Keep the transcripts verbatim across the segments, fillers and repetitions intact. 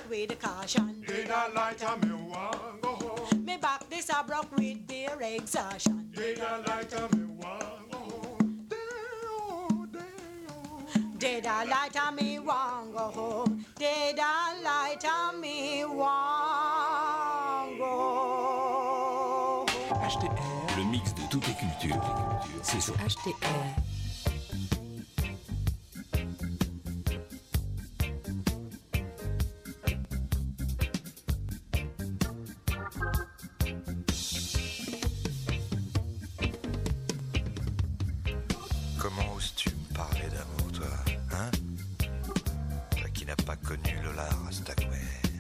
with caution. Did I light a me want go home? Me back this a broke with beer exhaustion. Did I light a me want go home? Day-o, day-o. Did I light a me want go home? Did I light a me want go home? H T R, le mix de toutes les cultures. C'est sur H T R. Comment oses-tu me parler d'amour, toi, hein? Toi qui n'as pas connu Lola Rastaquouère.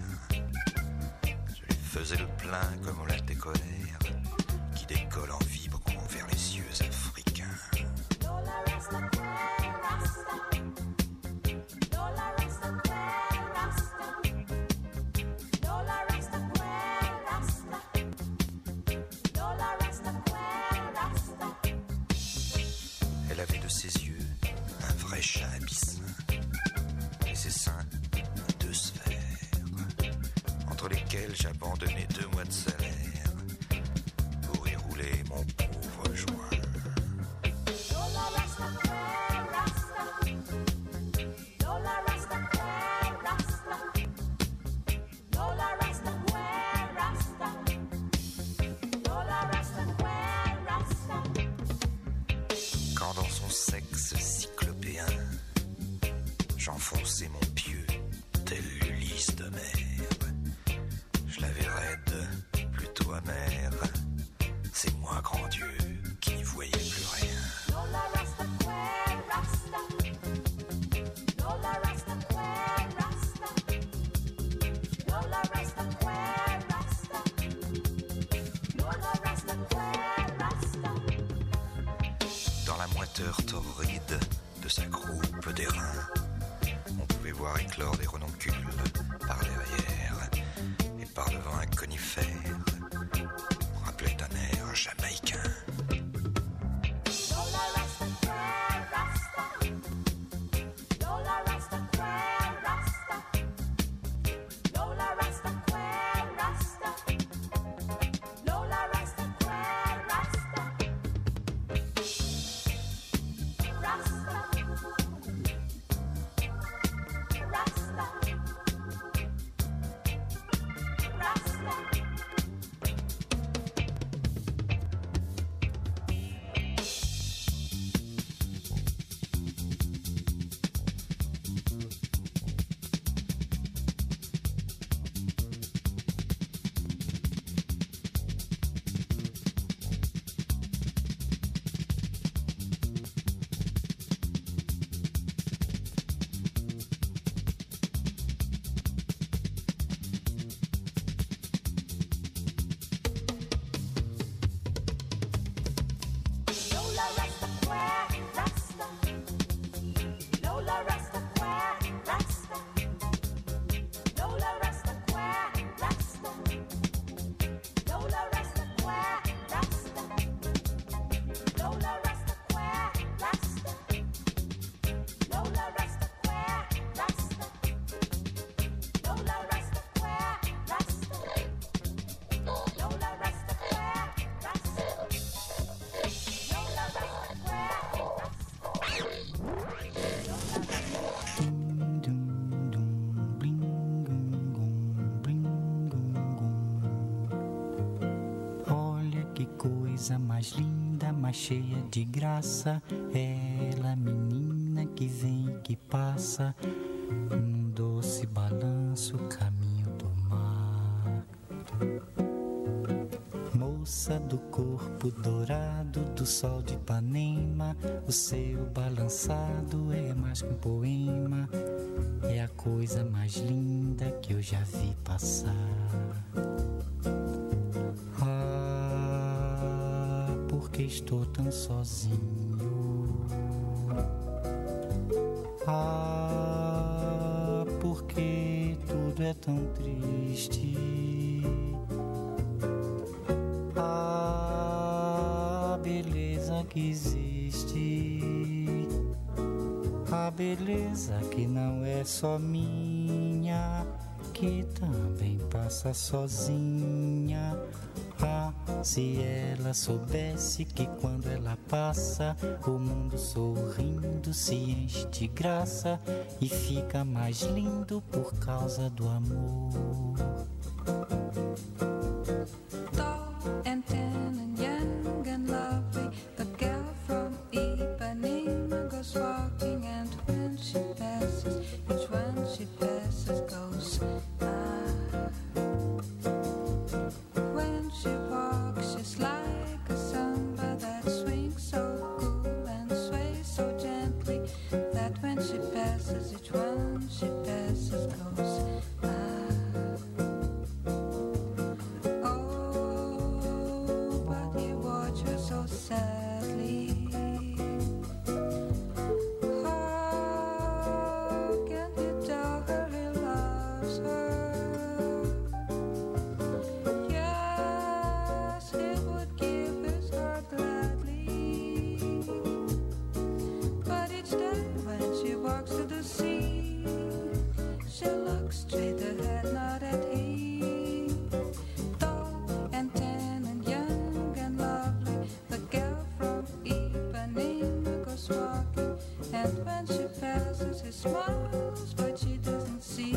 Je lui faisais le plein comme on l'a décollère, qui décolle en vibrant vers les yeux africains. Lola Rastaquouère, Rasta. Lola Rastaquouère, Rasta. Lola Rastaquouère, Rasta. Lola Rastaquouère, Rasta. Elle avait de ses yeux un vrai chat abyssin, et ses seins deux sphères, entre lesquelles j'abandonnais deux mois de salaire pour y rouler mon pauvre joint. Lola Rastaquouère, Rasta. Lola Rastaquouère, Rasta. Lola Rastaquouère, Rasta. Lola Rastaquouère, Rasta. Quand dans son sexe cyclopéen, j'enfonçais mon pieu tel l'Ulysse de mer. Je l'avais raide, plutôt amère. C'est moi, grand Dieu, qui n'y voyais plus rien. Lola Rastaquouère, Rasta. Lola Rastaquouère, Rasta. Lola Rastaquouère, Rasta. Lola Rastaquouère, Rasta. Dans la moiteur torride de sa croupe d'airain, on pouvait voir éclore des renoncules par derrière, et par devant un conifère rappelait un air jamaïcain. Lola Rastaquouère, Rasta. Lola Rastaquouère, Rasta. Lola Rastaquouère, Rasta. Lola Rastaquouère, Rasta. Rasta. Rasta. Rasta. Lola Rastaquouère, Rasta. Lola Rastaquouère, Rasta. Lola Rastaquouère, Rasta. Lola Rastaquouère, Rasta. Lola Rastaquouère, Rasta. Lola Rastaquouère, Rasta. Lola Rastaquouère, Rasta. Lola Rastaquouère, Rasta. Lola Olha que coisa mais linda, mais cheia de graça. Ela, menina que vem e que passa, num doce balanço, caminho do mar. Moça do corpo dourado do sol de Ipanema, o seu balançado é mais que um poema. É a coisa mais linda que eu já vi passar. Ah, porque estou tão sozinho. Ah, porque tudo é tão triste. A beleza que existe, a beleza que não é só minha, que também passa sozinha. Ah, se ela soubesse que quando ela passa, o mundo sorrindo se enche de graça e fica mais lindo por causa do amor. Tall and tan and young and lovely, the girl from Ipanema goes walking, and when she passes, each one she passes goes ah. When she walks, she's like a samba that swings so cool and sways so gently, that when she passes, each one she passes goes ah. So sadly, how can he tell her he loves her? Yes, he would give his heart gladly, but each day when she walks to the sea, she looks straight ahead, not at him. Tall and tan and young and lovely, the girl from Ipanema goes walking, and when she passes, he smiles, but she doesn't see.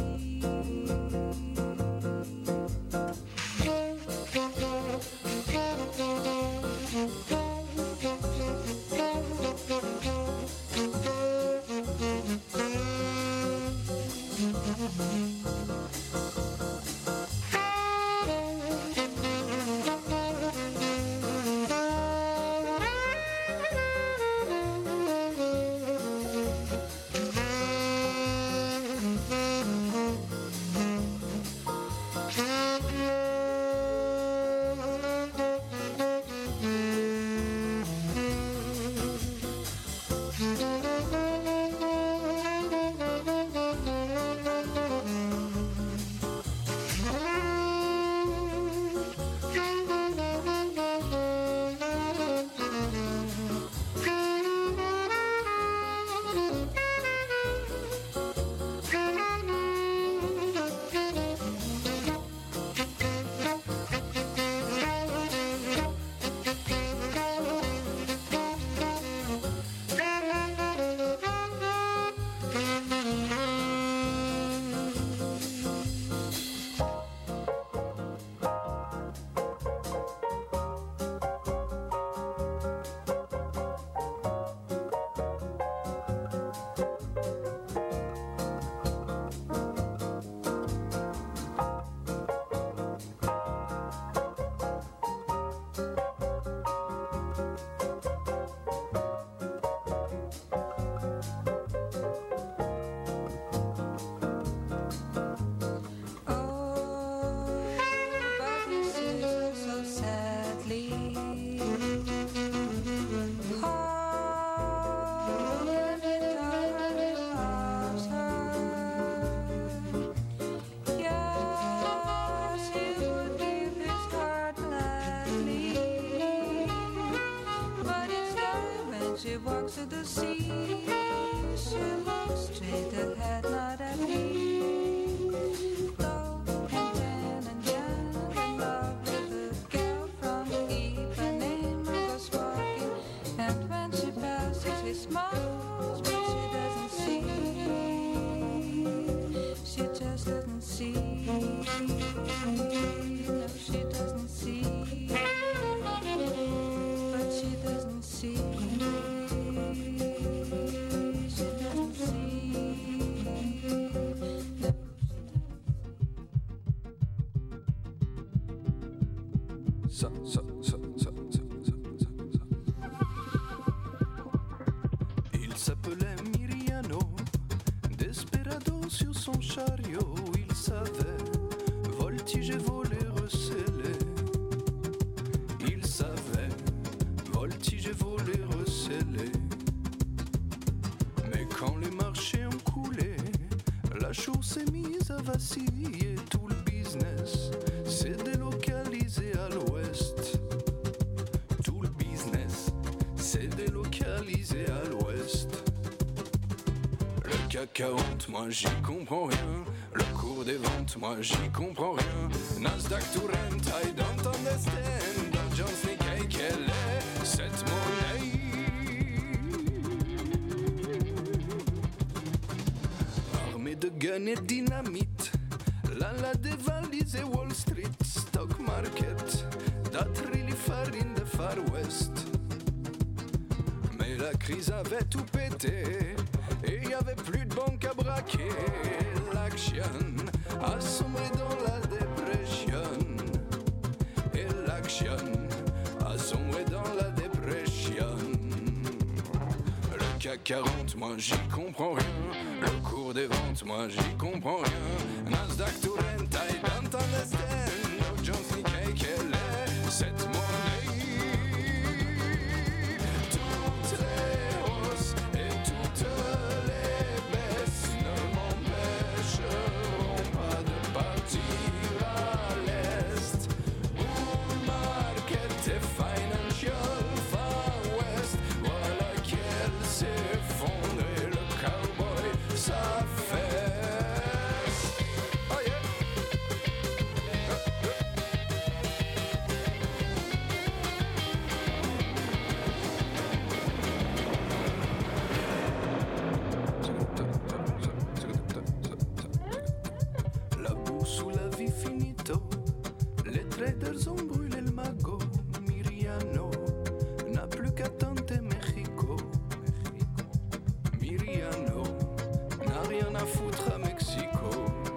Ça, ça, ça, ça, ça, ça, ça, ça. Il s'appelait Miriano, desperado sur son chariot. Il savait voltiger, voler, receller. Il savait voltiger, voler, receller. Mais quand les marchés ont coulé, la chose s'est mise à vaciller. Tout le business s'est délocalisé à l'ouest. Tout le business s'est délocalisé à l'ouest. Le cacahuète, moi j'y comprends rien. Le cours cours des ventes, moi j'y comprends rien. Nasdaq to rent, I don't understand. Dow Jones, Nikkei, quelle est cette monnaie? Armée de guns et dynamite, là la dévalisé Wall Street, stock market, that really far in the far west. Mais la crise avait tout pété, et y avait plus de banques à braquer. L'action a sombré dans la dépression, et l'action a sombré dans la dépression. Le C A C quarante, moi j'y comprends rien. Le cours des ventes, moi j'y comprends rien. Nasdaq to rent, I don't understand. Dow Jones, Nikkei, quelle est cette monnaie? Toutes les hausses et toutes les baisses ne m'empêcheront pas de partir à l'est. Bull market et financial far west, voilà qu'elle s'effondre et le cowboy s'affaisse. Oh yeah. La bourse ou la vie finito, les traders ont brûlé le magot. Miriano n'a plus qu'à tenter Mexico. Miriano n'a rien à foutre à Mexico.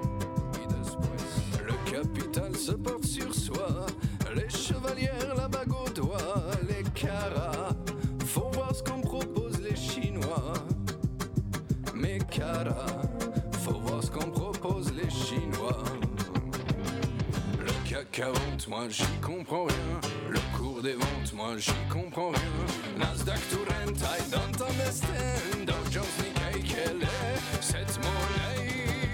Le capital se porte sur soi, les chevalières la bague au doigt, les caras, faut voir ce qu'on propose les Chinois. Mais caras, faut voir ce qu'on propose les Chinois. Le C A C quarante, moi j'y comprends rien. Le cours des ventes, moi j'y comprends rien. Nasdaq to rent, I don't understand. Dow Jones, Nikkei, quelle est cette monnaie?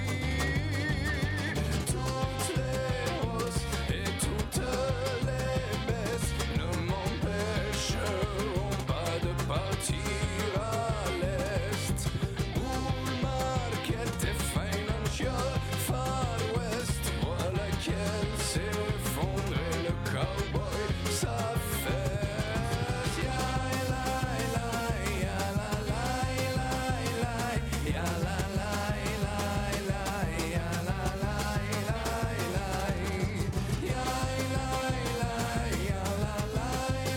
Toutes les hausses et toutes les baisses ne m'empêcheront pas de partir à l'est. Bull market et financial far west, voilà qu'elle s'effondre et le cowboy s'affaisse. Ya la la, ya la la, ya la la, ya la la, ya la la, ya la la, ya la la,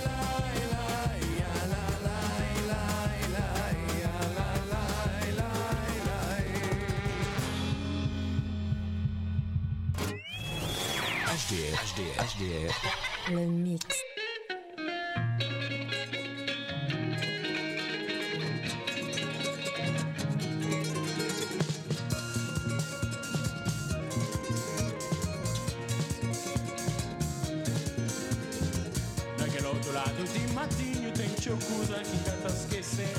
ya la H D R, H D R, H D R. Le mix. Daquele outro lado de matinho tem chocuda que canta esquecer.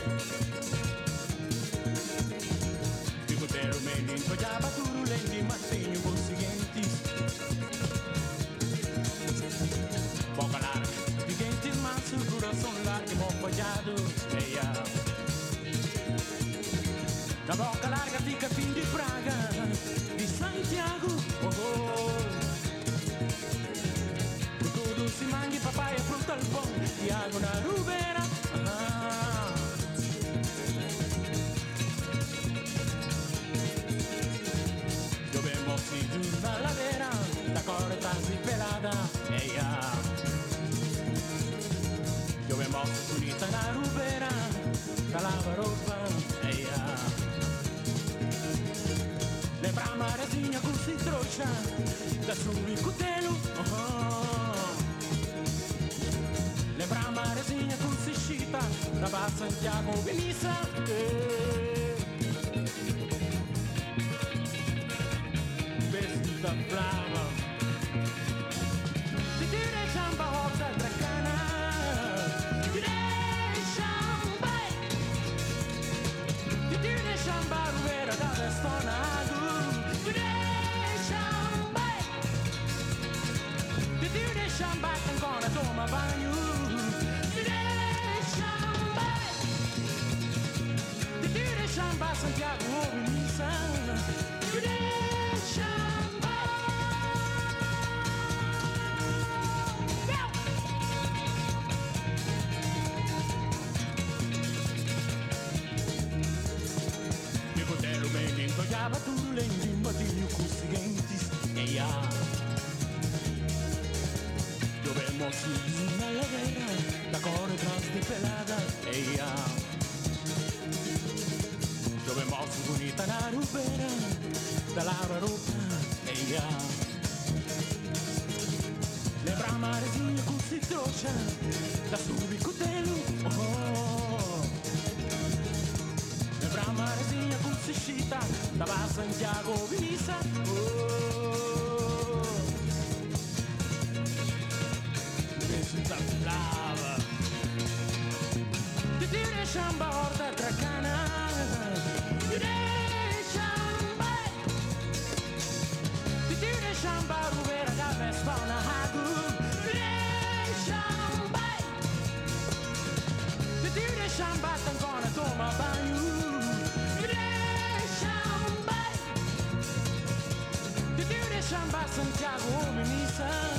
Fico ter o menino de abaturo, de matinho, por seguintes. Boca larga, de quentes manso, coração largo, mofajado, eia. Da boca larga fica fim de Praga, de Santiago, oh oh. Por tudo se mangue, papai é fruta al pão, Tiago na rubera, ah. Llovemos y na ladera, da corta así pelada, eia. Llovemos bonita na rubera, da lava roupa, eia. Lembra a marezinha com se trouxa, da sua e cutelo, oh, oh. Lembra a marezinha com se chita, da Barra Santiago, Benissa, eh. Vestida brava, ti dire samba rosa dracana, ti dire samba, ti dire samba ruvera da vestonado, ti dire samba, ti dire samba che ancora toma banho, ti dire samba, ti dire samba Santiago Benissa, ti dire samba. Laura rotta, ehi ya. Le brama resina con si troccia, da subi cutelo, oh. Le brama resina con si scita, da va Santiago Visa, oh. Senza lava. Ti dire shamba orta tracana. Ti dire shamba. Ti dire shamba rubera da vespana hagu. Ti dire shamba. Ti dire shamba tancona toma banho. Ti dire shamba. Ti dire shamba Santiago Minisa.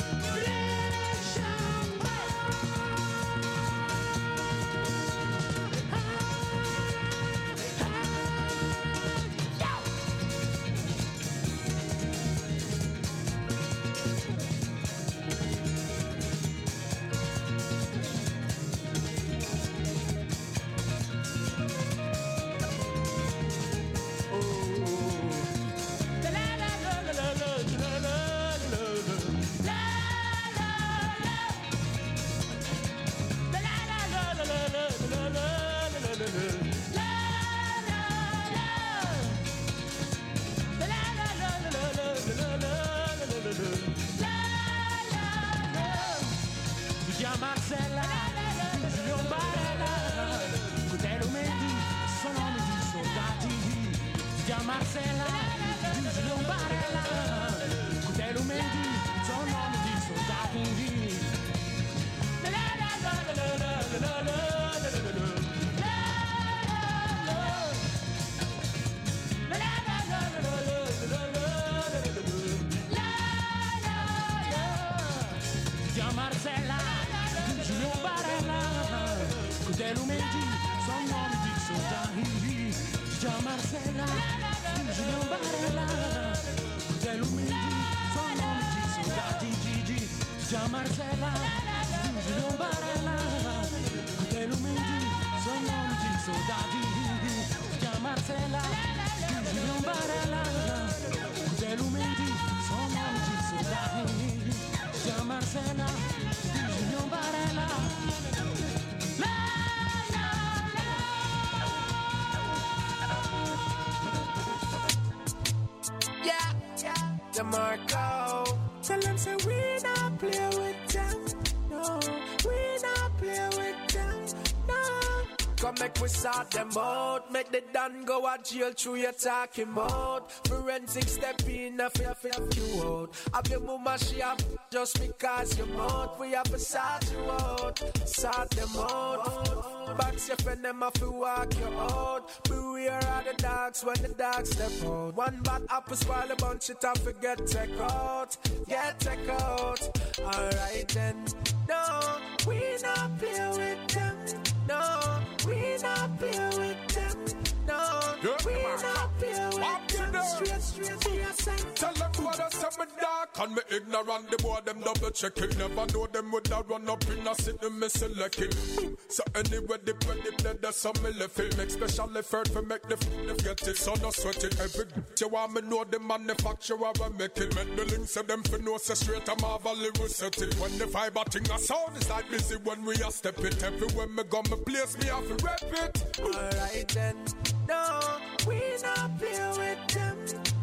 Marco, tell them say we not play with them, no, we not play with them, no. Come make we sort them out, make the done go a jail through your talking mode. Forensic step in a fit fit you out. Have your mama she up just because you're out. We have to sort you out, sort them out. Box your friend them have to walk you out. Beware of the dogs when the dogs step out. One bad apple spoil a bunch, it have to get take out, get take out. Alright then, no, we not play with them. No, we not play with them. No, yeah, we not play with them. Straight, straight, straight. Tell them what I said me dark and me ignorant. The boy them double checking. Never know them would have run up in a city me selecting. So anyway, the play the play that's some me left it. Make special effort for make the f*** get it. So no sweat it. Every you want me know the manufacturer will make it. Make the links of them for no say straight a Marvel will set it. When the fiber thing a sound is like busy when we a step it. Everywhere me go me place me have to rep it. Alright then, no, we not play with them.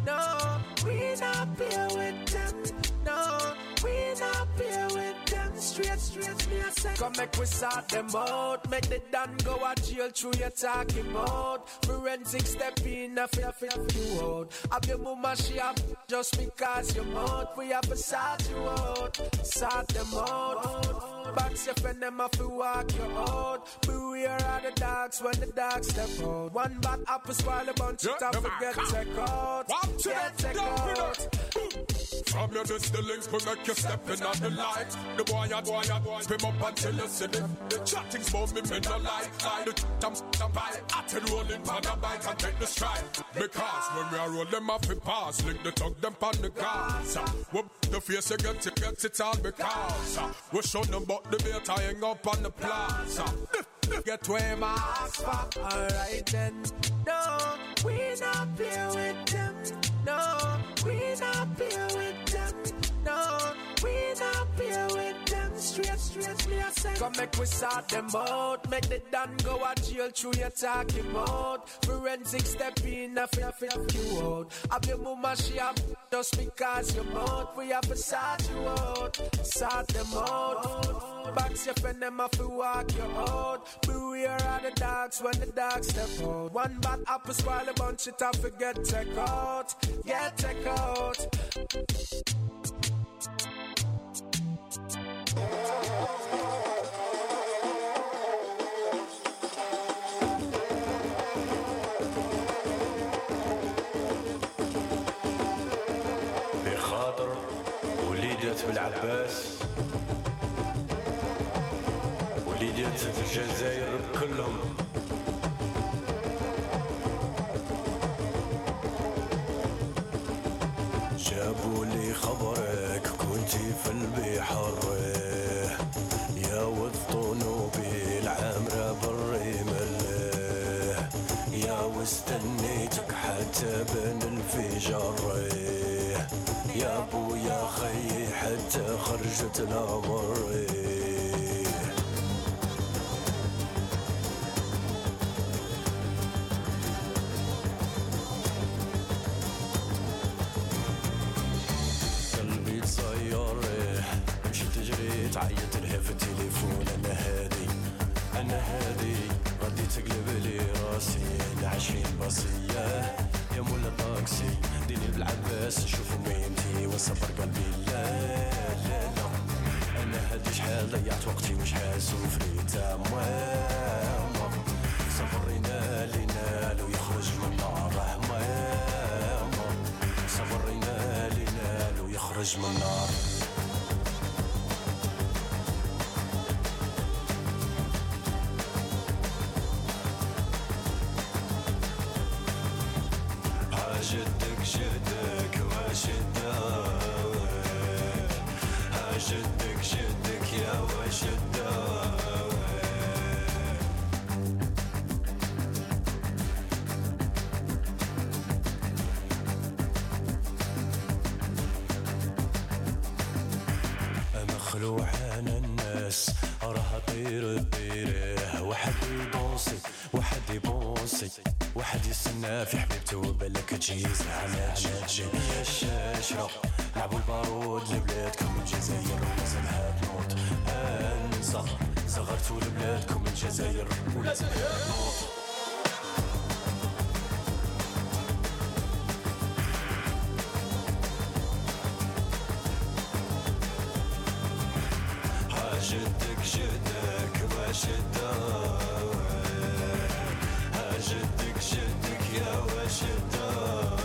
No, we not play with them. No, we not play with them. Straight, straight, me a say. Come make we sort them out. Make the done go a jail through your talking mode. Forensic step in a fit fit you out. Have your mama she up just because you're out. We have to sort you out, sort them out. Box your friend them have to walk you out. Beware of the dogs when the dogs step out. One bad apple spoil a bunch, it have to get take out, get take out. From your distillings, we make you step in on the light. The boy, a boy, a boy, swim up until you see it. The chatting's about me, me no like. I the tam tam bite, I tell rolling pan a bite and take the stride. Because when we are roll them off, we pass. Link the tug them pan the gas. We the face you get it, get it all because we show them about the beer tying up on the plaza. Get where my ass for. Alright then. No, we not play with them. No, we not play with them. No, we not play with them. Straight, straight, me I say. Come make we sort them out. Make the done go a jail through your talking mouth. Forensic step in, I feel feel you out. Have your mama she up just because you out. We have to sort you out, sort them out. Box your friend them have to walk you out. Beware of the dogs when the dogs step out. One bad apple spoil a bunch, it have to get take out. Get take out. بخاطر وليدات بالعباس وليدات الجزائر كلهم جابوا لي خبرك كنتي في البحر يا وطنو بالعمرة بالرمل يا واستنيتك حتى بين الفجر يا ابو يا خي حتى خرجت الامر قلبي تصير مشيت تجري تعيط لها في التليفون انا هادي انا هادي غادي تقلب لي راسي عشرين باصية يا مولا طاكسي ديني بالعباس نشوفو ميمتي وصبر قلبي لا لا لا انا هادي شحال ضيعت وقتي وشحال سوفريت ماما صبرينا لينا لو يخرج من النار ماما صبرينا لينا لو يخرج من النار جدك جدك وشدك جدك جدك يا وشدك مخلوع عن الناس راح طير طيره واحد يبوسي واحد يبوسي واحد يستنى في حبيبته وبالك تجي زعما تجي يا الشاشرة لعبوا البارود لبلادكم الجزائر ولازمها تموت انسى صغرتوا لبلادكم الجزائر ولازمها تموت جدك جدك وشدك جدك جدك يا وشدك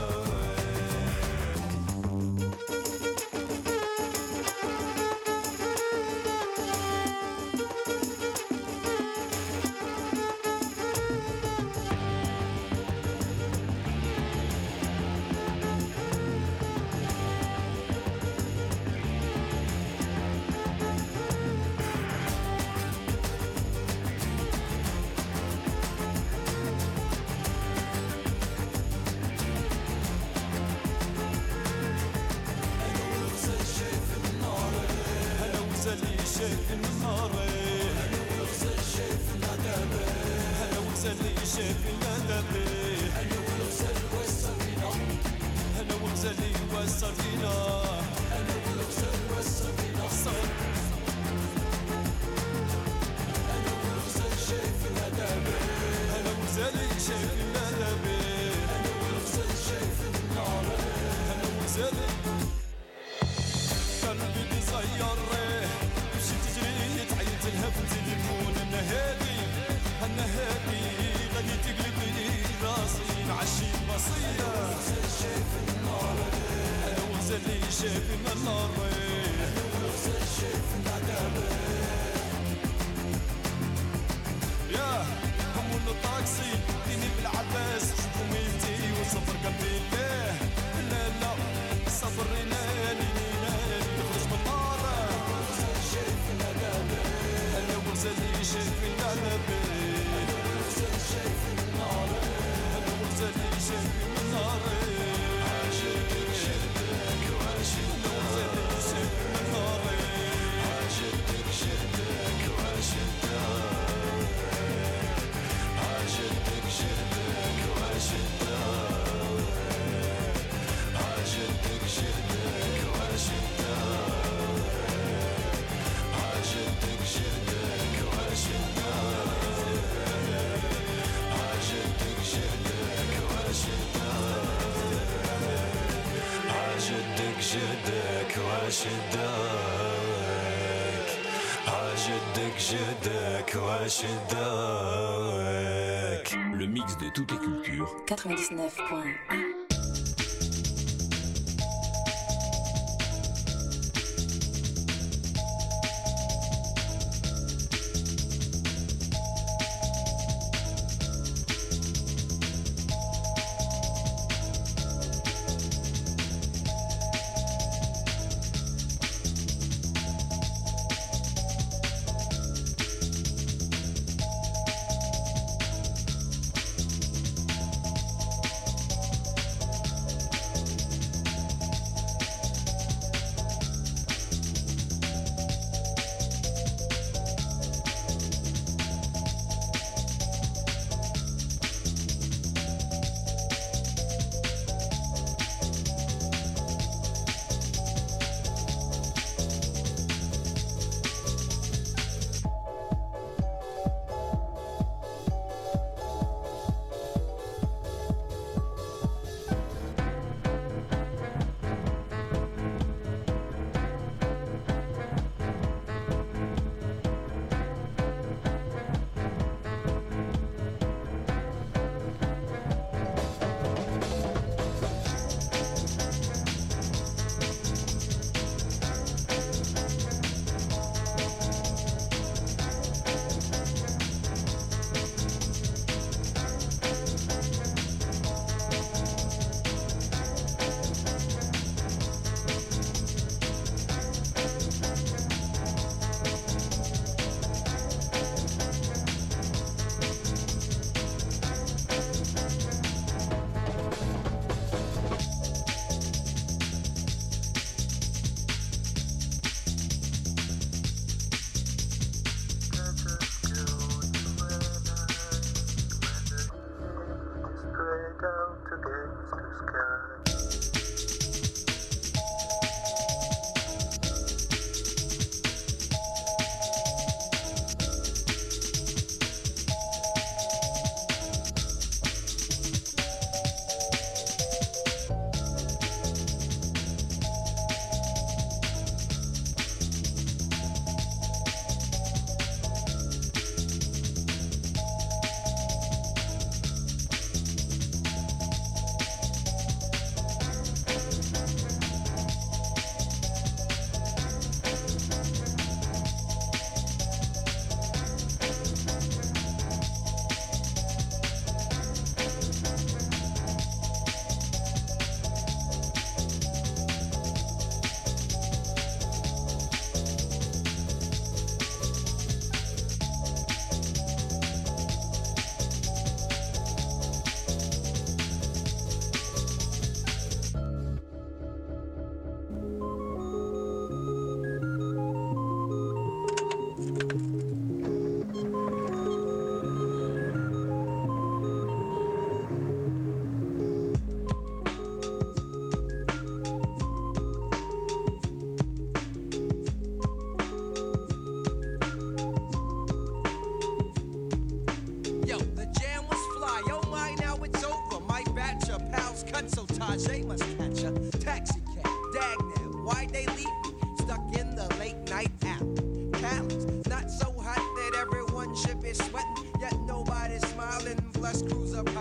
شايف النهار انا وغزل شايف الندب انا وغزل شايف الندب انا وغزل وصل بينا انا وغزل وصل بينا انا وغزل وصل بينا انا وغزل شايف الندب انا وغزل شايف الندب انا وغزل شايف النهار انا وغزل قلبي صير تعيط لها في التليفون انا هادي انا هادي غادي تقلب لي راسي نعشي بصية انا وغزل شايف النار انا وغزل شايف النار انا وغزل شايف العذاب يا همون الطاكسي ديني بالعباس شوفوا ميتي وصفر قلبي ليه لا لا صبرينا لينا نخرج من النار انا وغزل شايف الندب واشدك أجدك جدك واشدك. Le mix de toutes les cultures. quatre-vingt-dix-neuf point un.